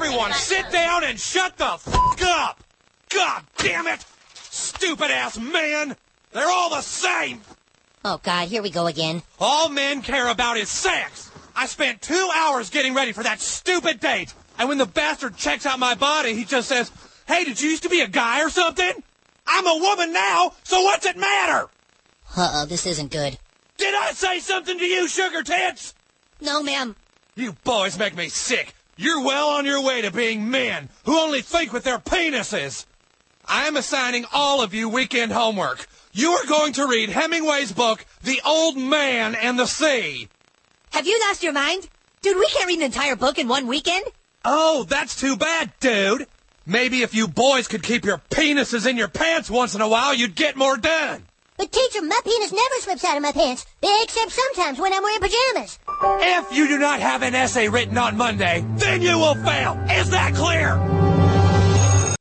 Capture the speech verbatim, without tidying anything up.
Everyone sit down and shut the f*** up! God damn it! Stupid-ass man! They're all the same! Oh, God, here we go again. All men care about is sex! I spent two hours getting ready for that stupid date, and when the bastard checks out my body, he just says, "Hey, did you used to be a guy or something?" I'm a woman now, so what's it matter? Uh-oh, this isn't good. Did I say something to you, sugar tits? No, ma'am. You boys make me sick. You're well on your way to being men who only think with their penises. I am assigning all of you weekend homework. You are going to read Hemingway's book, The Old Man and the Sea. Have you lost your mind? Dude, we can't read an entire book in one weekend. Oh, that's too bad, dude. Maybe if you boys could keep your penises in your pants once in a while, you'd get more done. But, teacher, my penis never slips out of my pants, except sometimes when I'm wearing pajamas. If you do not have an essay written on Monday, then you will fail. Is that clear?